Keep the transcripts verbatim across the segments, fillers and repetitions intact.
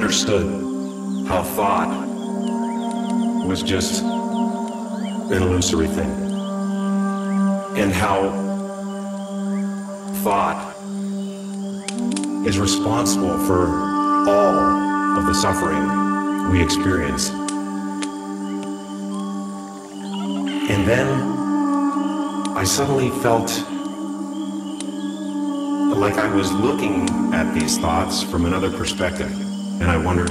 understood how thought was just an illusory thing, and how thought is responsible for all of the suffering we experience. And then I suddenly felt like I was looking at these thoughts from another perspective, and I wondered,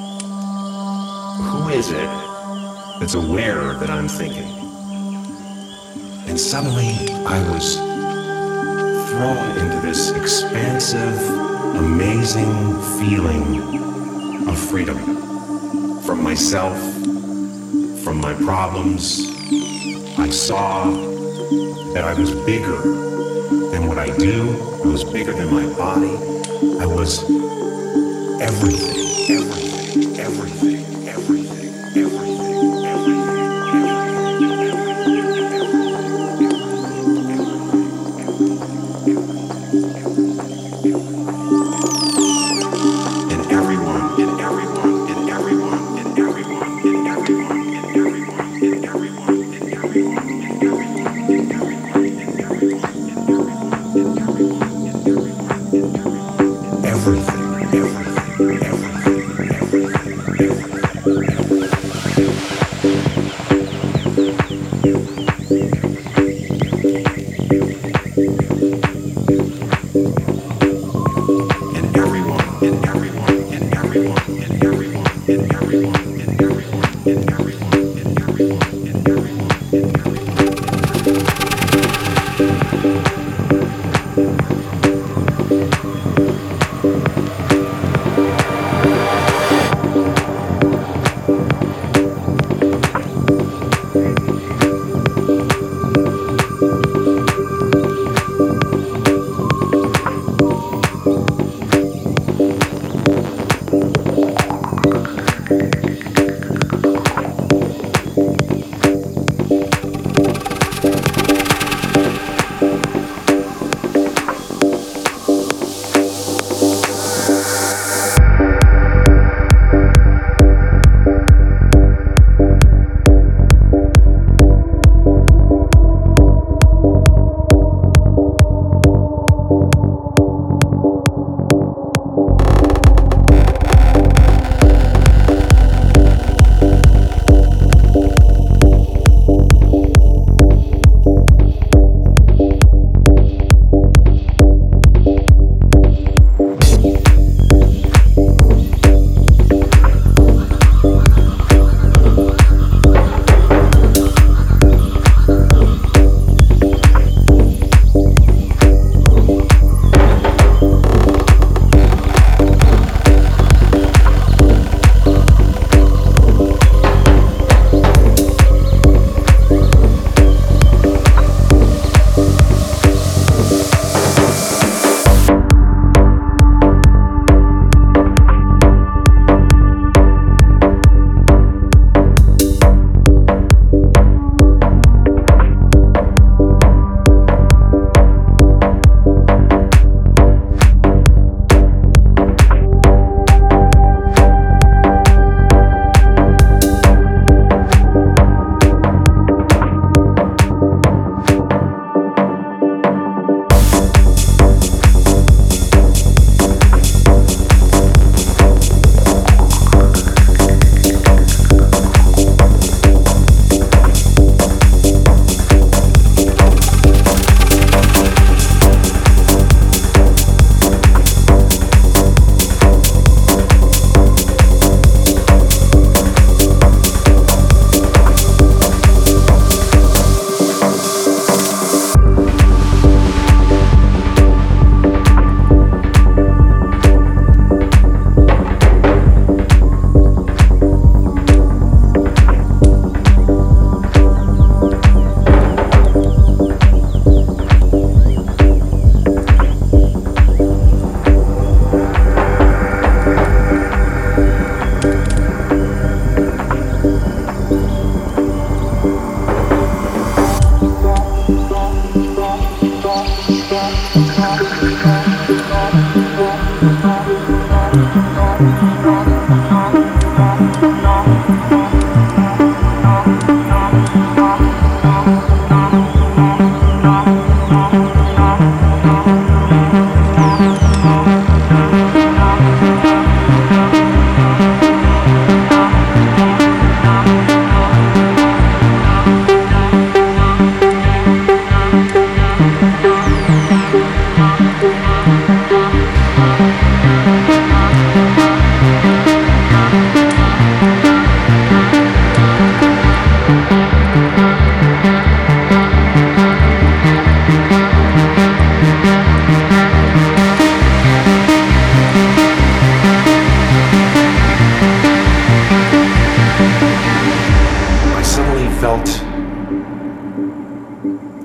who is it that's aware that I'm thinking? And suddenly I was thrown into this expansive, amazing feeling of freedom from myself, from my problems. I saw that I was bigger than what I do. I was bigger than my body. I was everything, everything, everything, everything, everything, everything. And everyone, and everyone, and everyone, and everyone, and everyone, and everyone, and everyone, and everyone, and everyone, everything, everything, everything, everything, everything. And everyone, and everyone, and everyone, and everyone, and everyone, and everyone, and everyone, and everyone, and everyone, and everyone.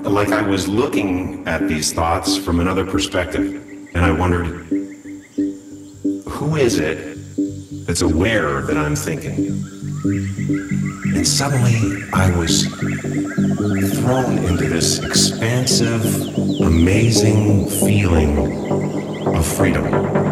like I was looking at these thoughts from another perspective, and I wondered, who is it that's aware that I'm thinking? And suddenly I was thrown into this expansive, amazing feeling of freedom.